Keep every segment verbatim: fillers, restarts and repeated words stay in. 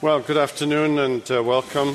Well, good afternoon and uh, welcome.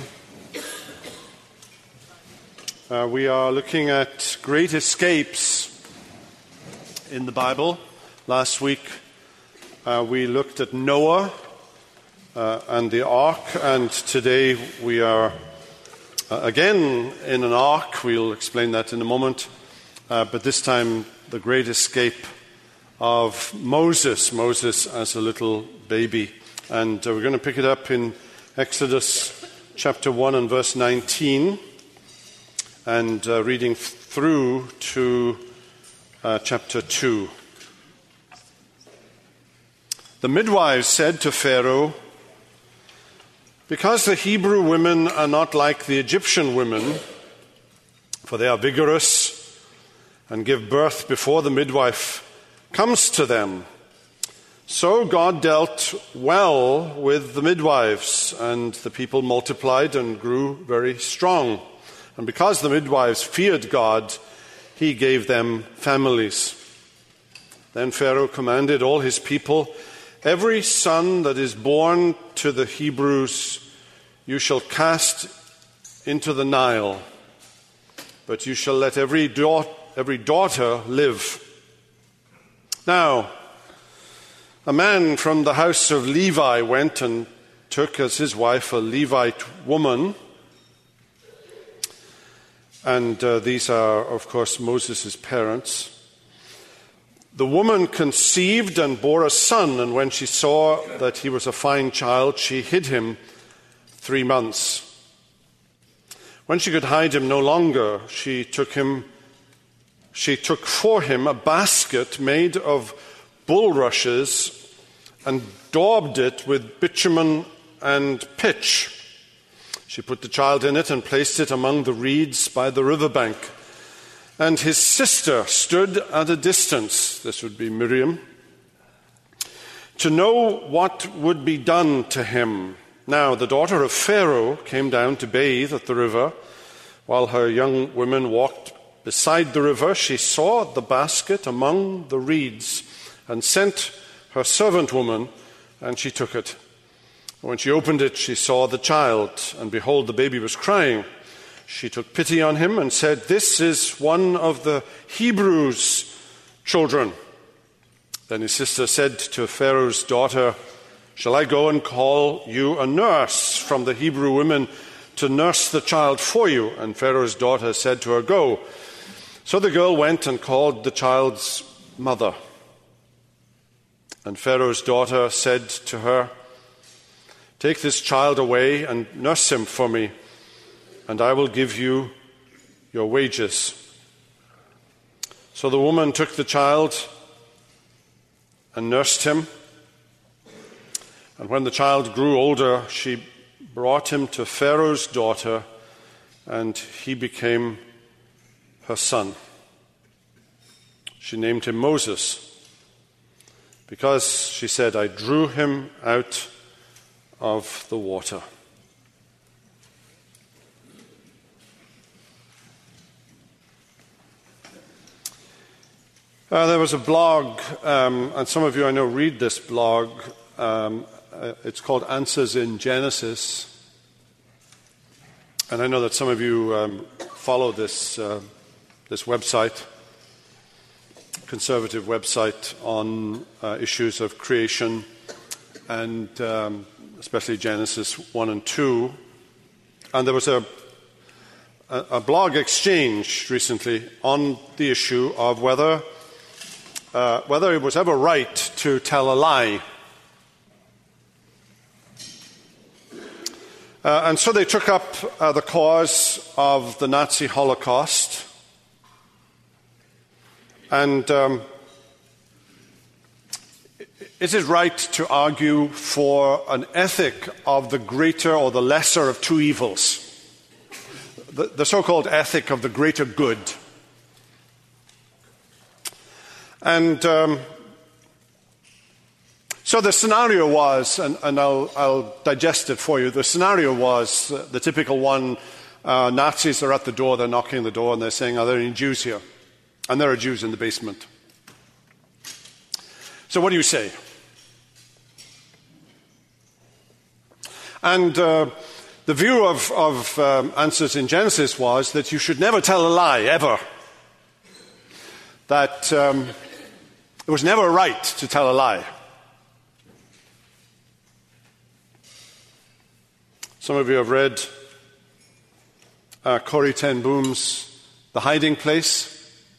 Uh, we are looking at great escapes in the Bible. Last week uh, we looked at Noah uh, and the ark, and today we are uh, again in an ark. We'll explain that in a moment, uh, but this time the great escape of Moses, Moses as a little baby. And uh, we're going to pick it up in Exodus chapter one and verse nineteen, and uh, reading through to uh, chapter two. The midwives said to Pharaoh, "Because the Hebrew women are not like the Egyptian women, for they are vigorous and give birth before the midwife comes to them, so God dealt well with the midwives, and the people multiplied and grew very strong. And because the midwives feared God, he gave them families." Then Pharaoh commanded all his people, "Every son that is born to the Hebrews you shall cast into the Nile, but you shall let every, da- every daughter live." Now, a man from the house of Levi went and took as his wife a Levite woman. And uh, these are, of course, Moses' parents. The woman conceived and bore a son, and when she saw that he was a fine child, she hid him three months. When she could hide him no longer, she took him, she took for him a basket made of bulrushes and daubed it with bitumen and pitch. She put the child in it and placed it among the reeds by the riverbank. And his sister stood at a distance, this would be Miriam, to know what would be done to him. Now the daughter of Pharaoh came down to bathe at the river. While her young women walked beside the river, she saw the basket among the reeds and sent her servant woman, and she took it. When she opened it, she saw the child, and behold, the baby was crying. She took pity on him and said, "This is one of the Hebrews' children." Then his sister said to Pharaoh's daughter, "Shall I go and call you a nurse from the Hebrew women to nurse the child for you?" And Pharaoh's daughter said to her, "Go." So the girl went and called the child's mother. And Pharaoh's daughter said to her, "Take this child away and nurse him for me, and I will give you your wages." So the woman took the child and nursed him. And when the child grew older, she brought him to Pharaoh's daughter, and he became her son. She named him Moses, because, she said, "I drew him out of the water." Uh, there was a blog, um, and some of you I know read this blog. Um, uh, it's called Answers in Genesis. And I know that some of you um, follow this, uh, this website, conservative website on uh, issues of creation, and um, especially Genesis one and two. And there was a, a, a blog exchange recently on the issue of whether, uh, whether it was ever right to tell a lie. Uh, and so they took up uh, the cause of the Nazi Holocaust. And um, is it right to argue for an ethic of the greater or the lesser of two evils? The, the so-called ethic of the greater good. And um, so the scenario was, and, and I'll, I'll digest it for you, the scenario was uh, the typical one, uh, Nazis are at the door, they're knocking on the door, and they're saying, "Are there any Jews here?" And there are Jews in the basement. So what do you say? And uh, the view of, of um, Answers in Genesis was that you should never tell a lie, ever. That um, it was never right to tell a lie. Some of you have read uh, Corrie ten Boom's The Hiding Place.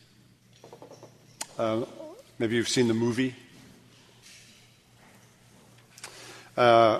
Uh, maybe you've seen the movie. Uh,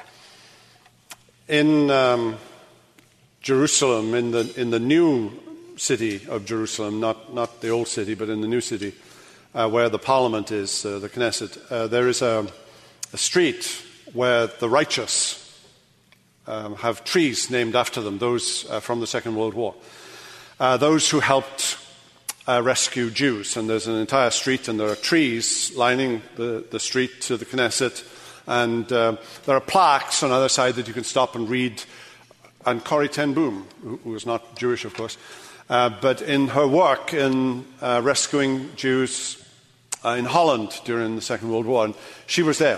in um, Jerusalem, in the in the new city of Jerusalem, not not the old city, but in the new city, uh, where the Parliament is, uh, the Knesset, uh, there is a, a street where the righteous um, have trees named after them. Those uh, from the Second World War, uh, those who helped uh, rescue Jews, and there's an entire street, and there are trees lining the, the street to the Knesset. And uh, there are plaques on the other side that you can stop and read. And Corrie ten Boom, who, who was not Jewish, of course, uh, but in her work in uh, rescuing Jews uh, in Holland during the Second World War, and she was there.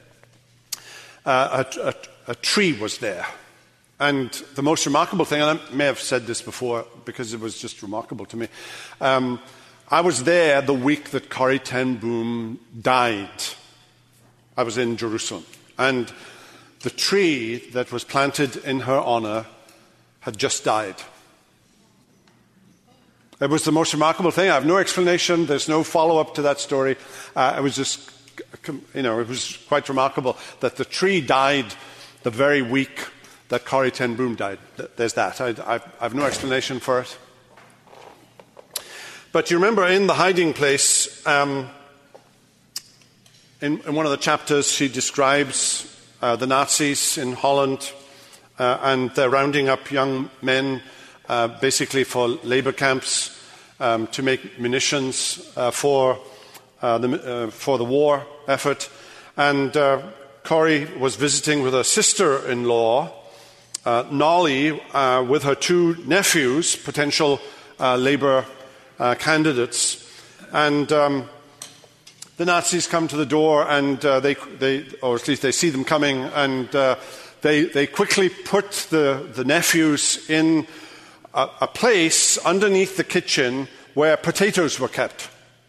Uh, a, a, a tree was there. And the most remarkable thing, and I may have said this before because it was just remarkable to me, um, I was there the week that Corrie ten Boom died. I was in Jerusalem, and the tree that was planted in her honor had just died. It was the most remarkable thing. I have no explanation. There's no follow-up to that story. Uh, it was just, you know, it was quite remarkable that the tree died the very week that Corrie ten Boom died. There's that. I, I, I have no explanation for it. But you remember in The Hiding Place, um, In, in one of the chapters, she describes uh, the Nazis in Holland, uh, and they're rounding up young men uh, basically for labor camps um, to make munitions uh, for, uh, the, uh, for the war effort. And uh, Corrie was visiting with her sister-in-law, uh, Nolly, uh, with her two nephews, potential uh, labor uh, candidates. And Um, The Nazis come to the door, and uh, they, they, or at least they see them coming, and uh, they, they quickly put the, the nephews in a, a place underneath the kitchen where potatoes were kept.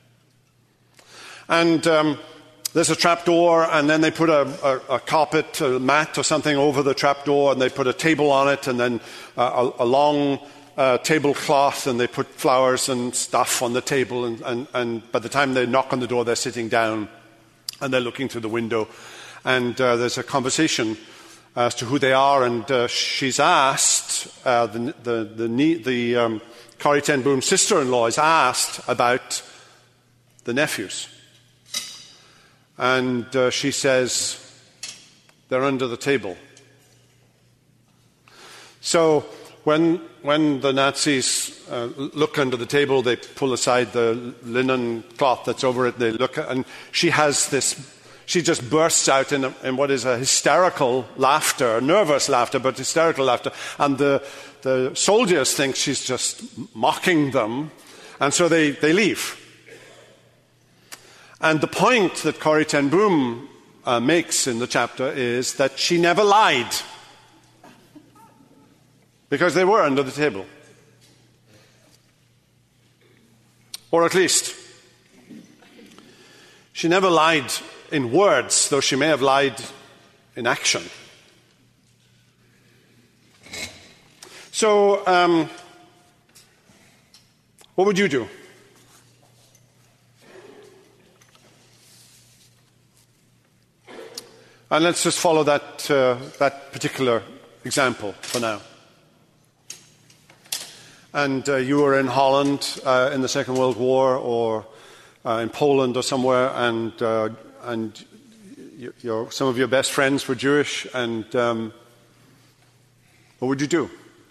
And um, there's a trap door, and then they put a, a, a carpet, a mat or something over the trap door, and they put a table on it, and then uh, a, a long Uh, tablecloth, and they put flowers and stuff on the table, and, and, and by the time they knock on the door, they're sitting down and they're looking through the window, and uh, there's a conversation as to who they are, and uh, she's asked, uh, the, the, the, the um, Corrie ten Boom sister-in-law is asked about the nephews, and uh, she says, they're under the table. So When, when the Nazis uh, look under the table, they pull aside the linen cloth that's over it, they look, and she has this, she just bursts out in, a, in what is a hysterical laughter, nervous laughter, but hysterical laughter, and the, the soldiers think she's just mocking them, and so they, they leave. And the point that Corrie ten Boom uh, makes in the chapter is that she never lied. Because they were under the table. Or at least, she never lied in words, though she may have lied in action. So, um, what would you do? And let's just follow that, uh, that particular example for now. And uh, you were in Holland uh, in the Second World War, or uh, in Poland or somewhere, and uh, and you, your, some of your best friends were Jewish, and um, what would you do?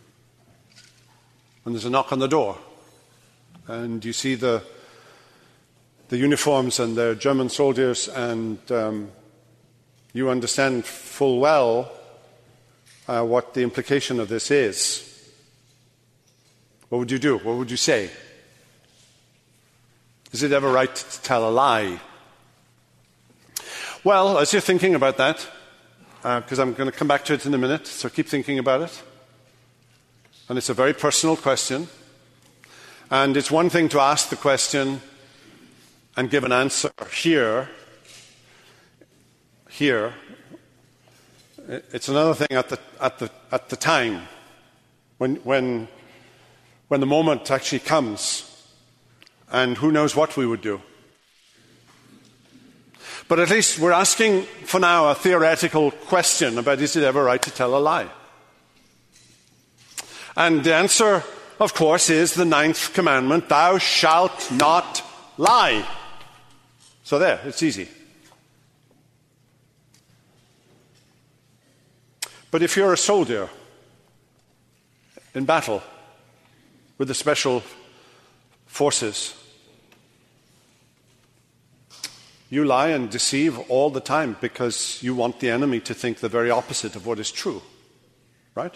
When there's a knock on the door, and you see the the uniforms and they're German soldiers, and um, you understand full well uh, what the implication of this is. What would you do? What would you say? Is it ever right to tell a lie? Well, as you're thinking about that, because uh, I'm going to come back to it in a minute, so keep thinking about it. And it's a very personal question. And it's one thing to ask the question and give an answer here, here. It's another thing at the, at the, at the time, when, when, when the moment actually comes, and who knows what we would do. But at least we're asking for now a theoretical question about, is it ever right to tell a lie? And the answer, of course, is the ninth commandment, thou shalt not lie. So there, it's easy. But if you're a soldier in battle with the special forces, you lie and deceive all the time because you want the enemy to think the very opposite of what is true, right?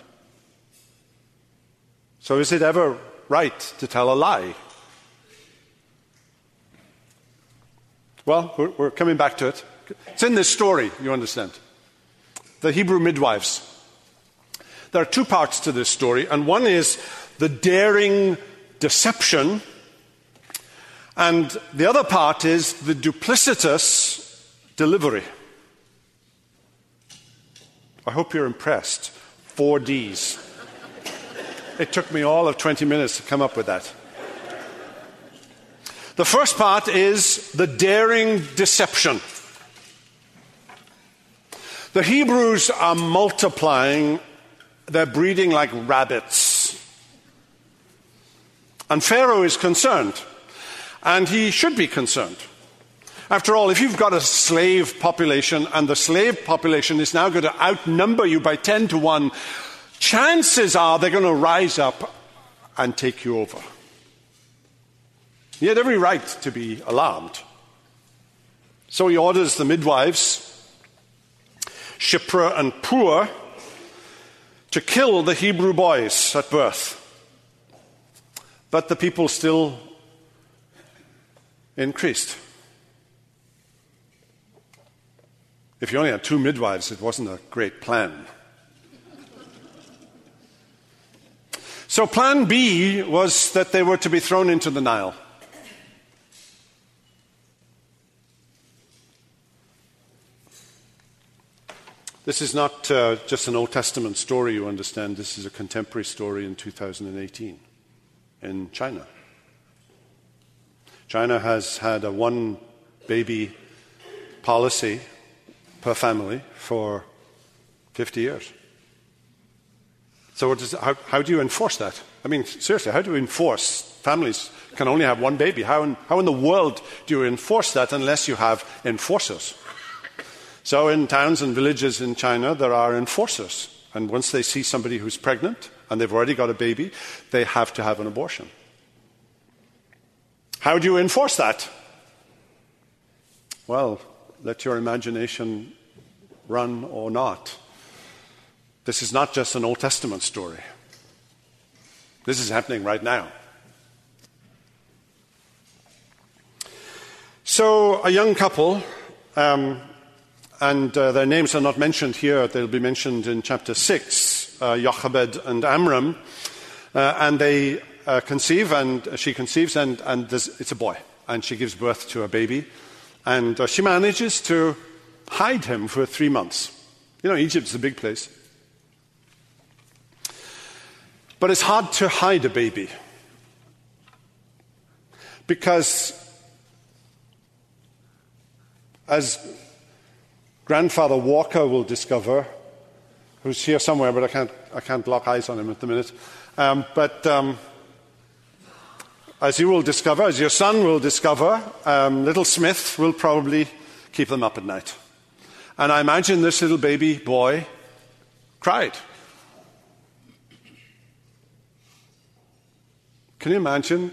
So is it ever right to tell a lie? Well, we're, we're coming back to it. It's in this story, you understand. The Hebrew midwives. There are two parts to this story, and one is the daring deception, and the other part is the duplicitous delivery. I hope you're impressed. Four Ds. It took me all of twenty minutes to come up with that. The first part is the daring deception. The Hebrews are multiplying. They're breeding like rabbits. And Pharaoh is concerned. And he should be concerned. After all, if you've got a slave population and the slave population is now going to outnumber you by ten to one, chances are they're going to rise up and take you over. He had every right to be alarmed. So he orders the midwives, Shiphrah and Puah, to kill the Hebrew boys at birth. But the people still increased. If you only had two midwives, it wasn't a great plan. So plan B was that they were to be thrown into the Nile. This is not uh, just an Old Testament story, you understand. This is a contemporary story in two thousand eighteen in China. China has had a one-baby policy per family for fifty years. So what does, how, how do you enforce that? I mean, seriously, how do you enforce families can only have one baby? How in, how in the world do you enforce that unless you have enforcers? So in towns and villages in China, there are enforcers. And once they see somebody who's pregnant and they've already got a baby, they have to have an abortion. How do you enforce that? Well, let your imagination run or not. This is not just an Old Testament story. This is happening right now. So a young couple, um, and uh, their names are not mentioned here, they'll be mentioned in chapter six, uh, Jochebed and Amram, uh, and they uh, conceive, and uh, she conceives, and, and it's a boy, and she gives birth to a baby, and uh, she manages to hide him for three months. You know, Egypt's a big place. But it's hard to hide a baby, because as Grandfather Walker will discover, who's here somewhere, but I can't, I can't lock eyes on him at the minute. Um, but um, as you will discover, as your son will discover, um, little Smith will probably keep them up at night. And I imagine this little baby boy cried. Can you imagine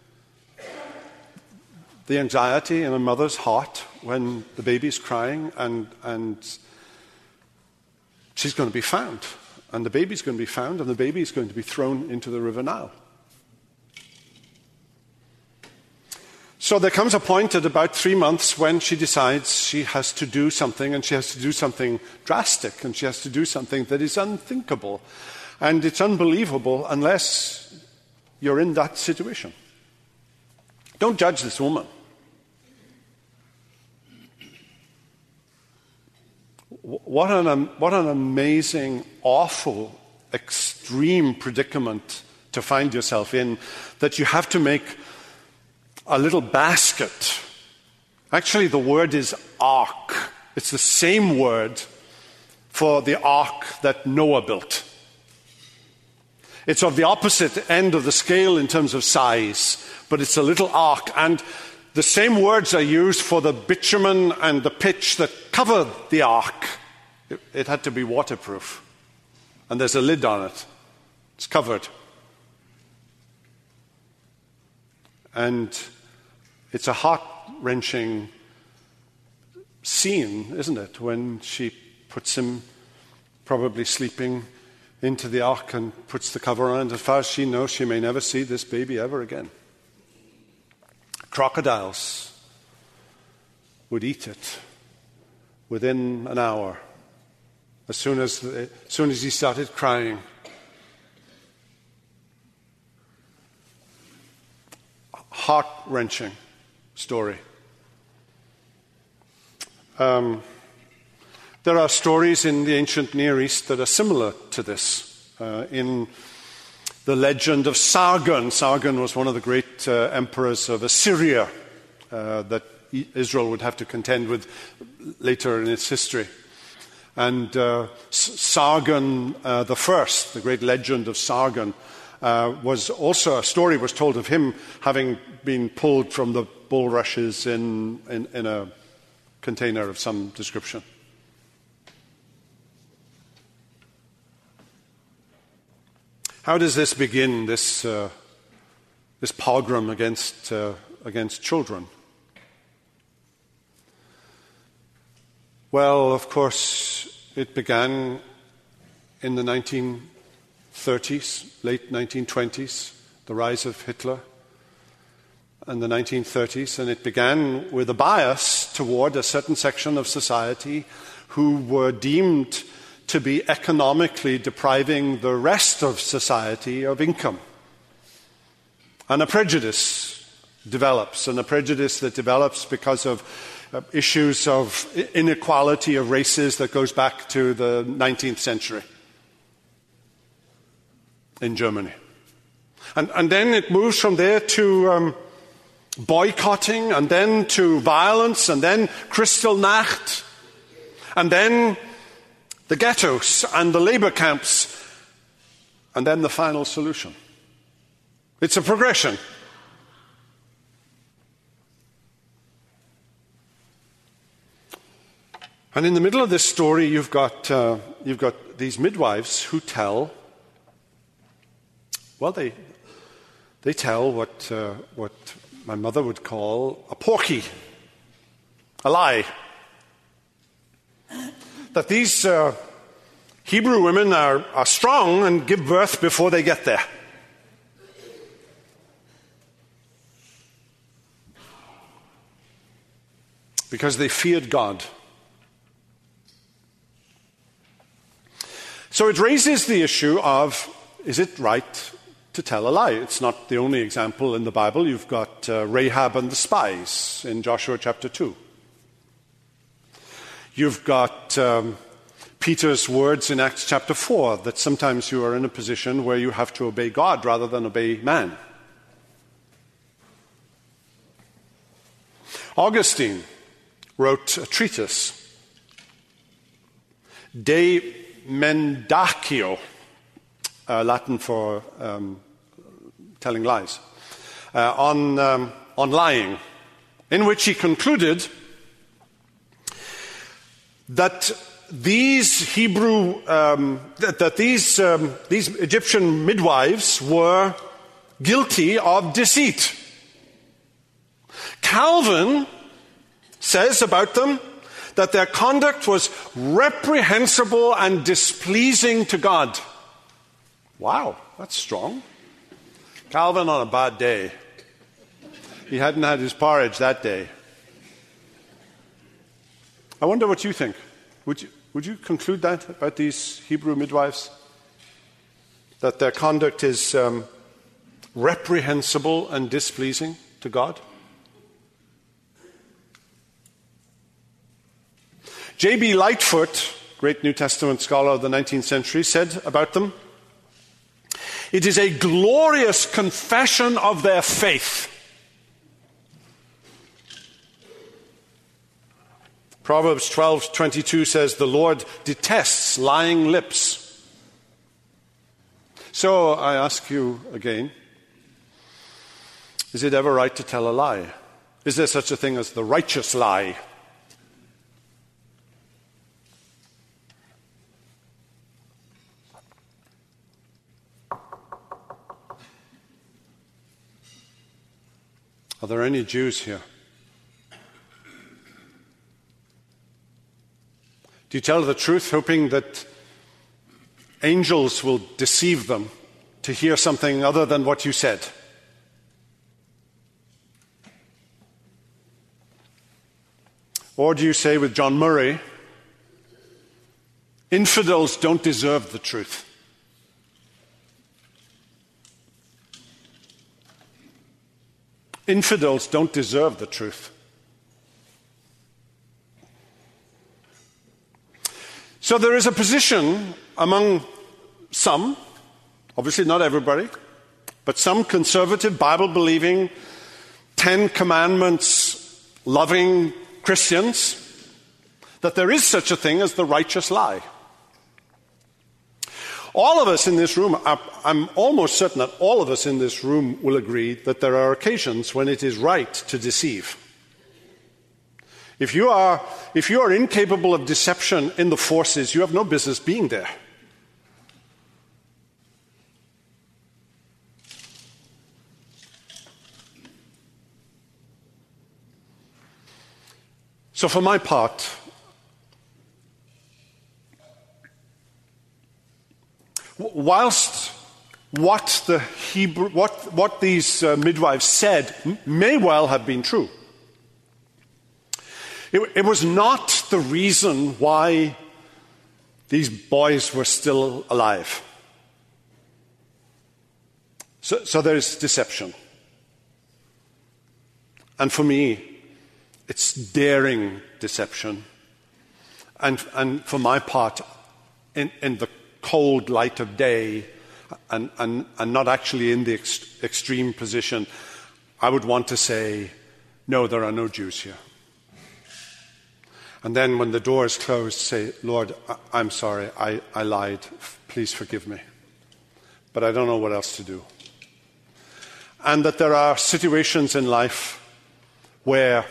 the anxiety in a mother's heart when the baby's crying and, and she's going to be found, and the baby's going to be found, and the baby's going to be thrown into the River Nile? So there comes a point at about three months when she decides she has to do something, and she has to do something drastic, and she has to do something that is unthinkable. And it's unbelievable unless you're in that situation. Don't judge this woman. What an, what an amazing, awful, extreme predicament to find yourself in, that you have to make a little basket. Actually, the word is ark. It's the same word for the ark that Noah built. It's of the opposite end of the scale in terms of size, but it's a little ark. And the same words are used for the bitumen and the pitch that covered the ark. It, it had to be waterproof. And there's a lid on it. It's covered. And it's a heart-wrenching scene, isn't it, when she puts him, probably sleeping, into the ark and puts the cover on it. As far as she knows, she may never see this baby ever again. Crocodiles would eat it within an hour, as soon as, as soon as he started crying. Heart-wrenching story. Um, there are stories in the ancient Near East that are similar to this. Uh, in the legend of Sargon, Sargon was one of the great uh, emperors of Assyria uh, that Israel would have to contend with later in its history. And uh, Sargon uh, the First, the great legend of Sargon, Uh, was also, a story was told of him having been pulled from the bulrushes in, in, in a container of some description. How does this begin, this, uh, this pogrom against, uh, against children? Well, of course, it began in the nineteen thirties, late nineteen twenties, the rise of Hitler, and the nineteen thirties, and it began with a bias toward a certain section of society who were deemed to be economically depriving the rest of society of income. And a prejudice develops, and a prejudice that develops because of uh, issues of inequality of races that goes back to the nineteenth century. In Germany. And, and then it moves from there to um, boycotting, and then to violence, and then Kristallnacht, and then the ghettos and the labor camps, and then the final solution. It's a progression. And in the middle of this story, you've got, uh, you've got these midwives who tell Well, they they tell what uh, what my mother would call a porky, a lie. That these uh, Hebrew women are, are strong and give birth before they get there. Because they feared God. So it raises the issue of, is it right to tell a lie? It's not the only example in the Bible. You've got uh, Rahab and the spies in Joshua chapter two. You've got um, Peter's words in Acts chapter four, that sometimes you are in a position where you have to obey God rather than obey man. Augustine wrote a treatise, De Mendacio, Uh, Latin for um, telling lies, uh, on, um, on lying, in which he concluded that these Hebrew, um, that, that these, um, these Egyptian midwives were guilty of deceit. Calvin says about them that their conduct was reprehensible and displeasing to God. Wow, that's strong. Calvin on a bad day. he hadn't had his porridge that day. I wonder what you think. Would you, would you conclude that about these Hebrew midwives? That their conduct is um, reprehensible and displeasing to God? J B Lightfoot, great New Testament scholar of the nineteenth century, said about them, "It is a glorious confession of their faith." Proverbs twelve twenty-two says, "The Lord detests lying lips." So I ask you again, is it ever right to tell a lie? Is there such a thing as the righteous lie? Are there any Jews here? Do you tell the truth hoping that angels will deceive them to hear something other than what you said? Or do you say with John Murray, infidels don't deserve the truth? Infidels don't deserve the truth. So there is a position among some, obviously not everybody, but some conservative, Bible-believing, Ten Commandments loving Christians, that there is such a thing as the righteous lie. All of us in this room, I'm almost certain that all of us in this room will agree that there are occasions when it is right to deceive. If you are, if you are incapable of deception in the forces, you have no business being there. So for my part, whilst what the Hebrew, what, what these uh, midwives said may well have been true, it, it was not the reason why these boys were still alive. So, so there's deception. And for me, it's daring deception. And, and for my part, in, in the cold light of day, and, and, and not actually in the ex- extreme position, I would want to say, no, there are no Jews here. And then when the door is closed, say, Lord, I- I'm sorry, I, I lied. Please forgive me. But I don't know what else to do. And that there are situations in life where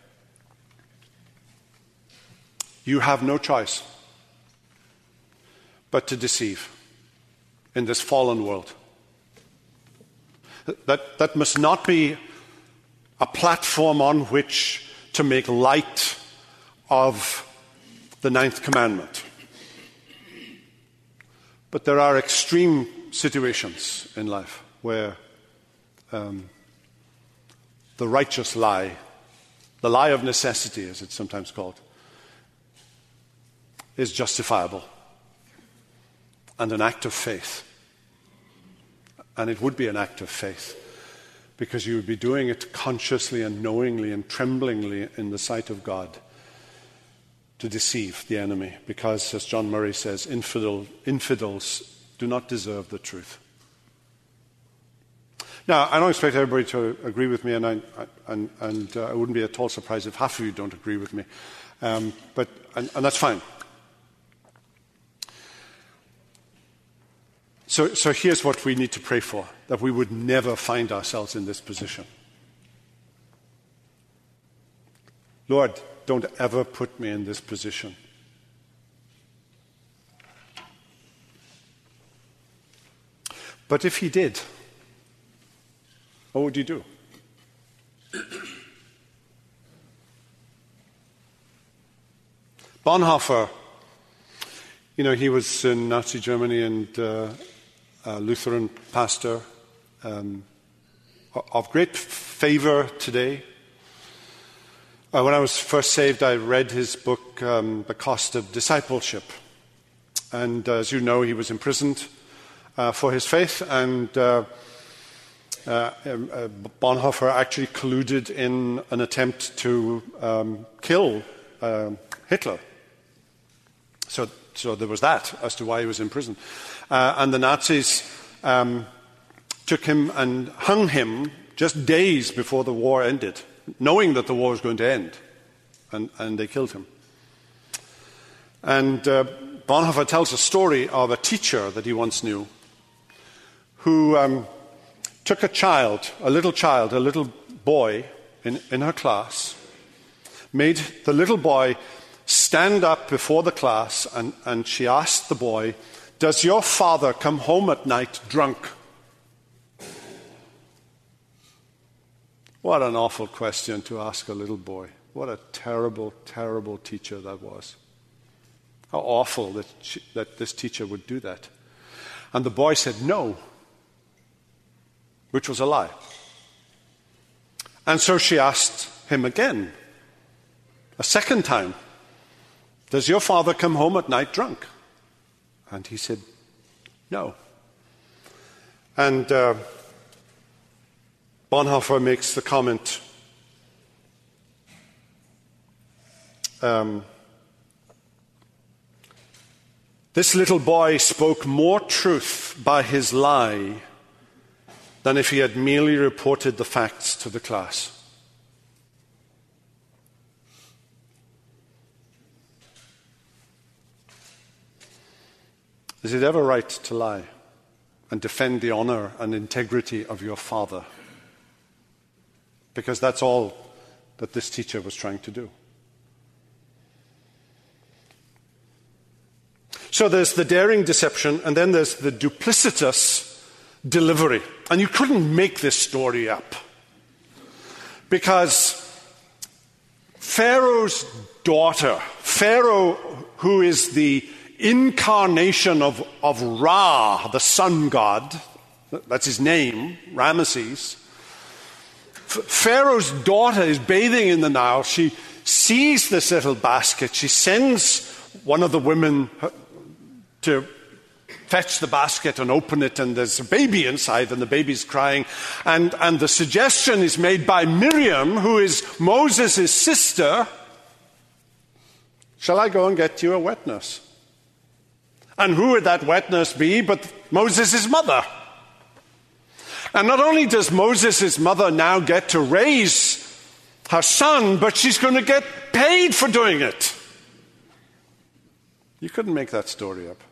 you have no choice but to deceive in this fallen world. That, that must not be a platform on which to make light of the ninth commandment. But there are extreme situations in life where um, the righteous lie, the lie of necessity, as it's sometimes called, is justifiable and an act of faith. And it would be an act of faith because you would be doing it consciously and knowingly and tremblingly in the sight of God to deceive the enemy because, as John Murray says, infidel, infidels do not deserve the truth. Now, I don't expect everybody to agree with me, and I, and, and uh, it wouldn't be at all surprised if half of you don't agree with me. Um, but and, and that's fine. So, so here's what we need to pray for, that we would never find ourselves in this position. Lord, don't ever put me in this position. But if he did, what would you do? Bonhoeffer, you know, he was in Nazi Germany and uh, a Lutheran pastor. Um, of great favor today. Uh, when I was first saved, I read his book, um, The Cost of Discipleship. And uh, as you know, he was imprisoned uh, for his faith, and uh, uh, uh, Bonhoeffer actually colluded in an attempt to um, kill uh, Hitler. So, so there was that as to why he was in prison. Uh, and the Nazis um, took him and hung him just days before the war ended, knowing that the war was going to end, and, and they killed him. And uh, Bonhoeffer tells a story of a teacher that he once knew who um, took a child, a little child, a little boy in, in her class, made the little boy stand up before the class, and, and she asked the boy, "Does your father come home at night drunk?" What an awful question to ask a little boy. What a terrible, terrible teacher that was. How awful that, she, that this teacher would do that. And the boy said no, which was a lie. And so she asked him again, a second time, "Does your father come home at night drunk?" And he said no. And uh, Bonhoeffer makes the comment, um, this little boy spoke more truth by his lie than if he had merely reported the facts to the class. Is it ever right to lie and defend the honor and integrity of your father? Because that's all that this teacher was trying to do. So there's the daring deception, and then there's the duplicitous delivery. And you couldn't make this story up. Because Pharaoh's daughter, Pharaoh, who is the incarnation of, of Ra, the sun god, that's his name, Ramesses. Pharaoh's daughter is bathing in the Nile. She sees this little basket. She sends one of the women to fetch the basket and open it, and there's a baby inside, and the baby's crying. And, and the suggestion is made by Miriam, who is Moses' sister, "Shall I go and get you a wet nurse?" And who would that wet nurse be but Moses' mother? And not only does Moses' mother now get to raise her son, but she's going to get paid for doing it. You couldn't make that story up.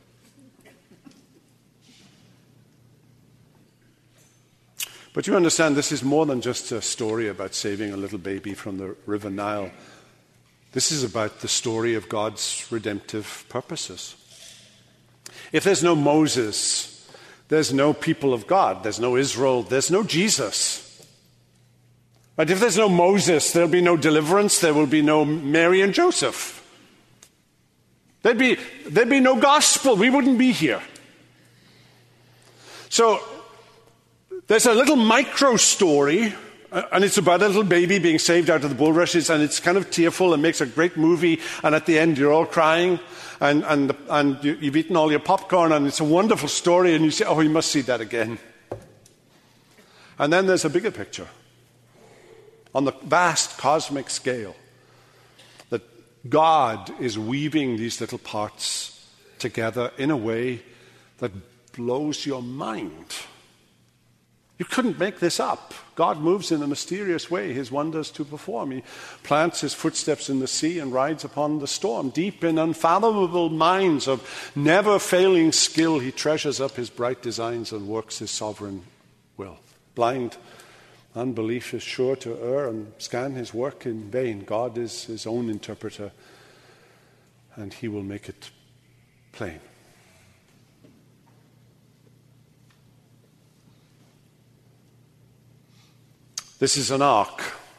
But you understand, this is more than just a story about saving a little baby from the River Nile. This is about the story of God's redemptive purposes. If there's no Moses, there's no people of God, there's no Israel, there's no Jesus. But if there's no Moses, there'll be no deliverance, there will be no Mary and Joseph. There'd be, there'd be no gospel, we wouldn't be here. So, there's a little micro story, and it's about a little baby being saved out of the bulrushes, and it's kind of tearful and makes a great movie, and at the end you're all crying, and, and, and you, you've eaten all your popcorn, and it's a wonderful story, and you say, "Oh, you must see that again." And then there's a bigger picture on the vast cosmic scale, that God is weaving these little parts together in a way that blows your mind. You couldn't make this up. God moves in a mysterious way his wonders to perform. He plants his footsteps in the sea and rides upon the storm. Deep in unfathomable minds of never-failing skill, he treasures up his bright designs and works his sovereign will. Blind unbelief is sure to err and scan his work in vain. God is his own interpreter, and he will make it plain. This is an ark,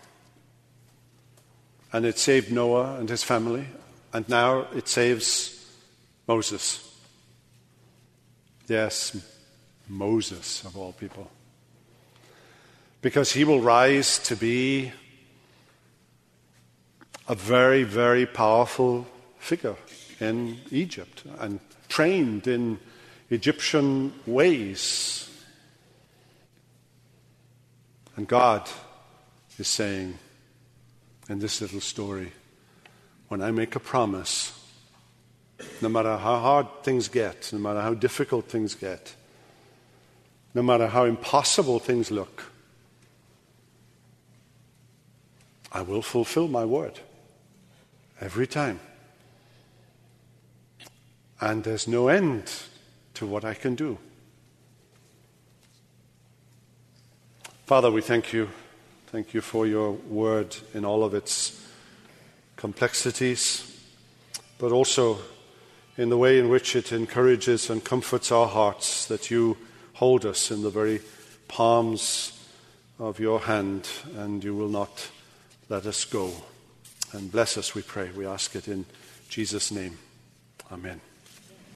and it saved Noah and his family, and now it saves Moses. Yes, Moses of all people. because he will rise to be a very, very powerful figure in Egypt and trained in Egyptian ways. And God is saying in this little story, when I make a promise, no matter how hard things get, no matter how difficult things get, no matter how impossible things look, I will fulfill my word every time. And there's no end to what I can do. Father, we thank you. Thank you for your word in all of its complexities, but also in the way in which it encourages and comforts our hearts, that you hold us in the very palms of your hand and you will not let us go. And bless us, we pray. We ask it in Jesus' name. Amen.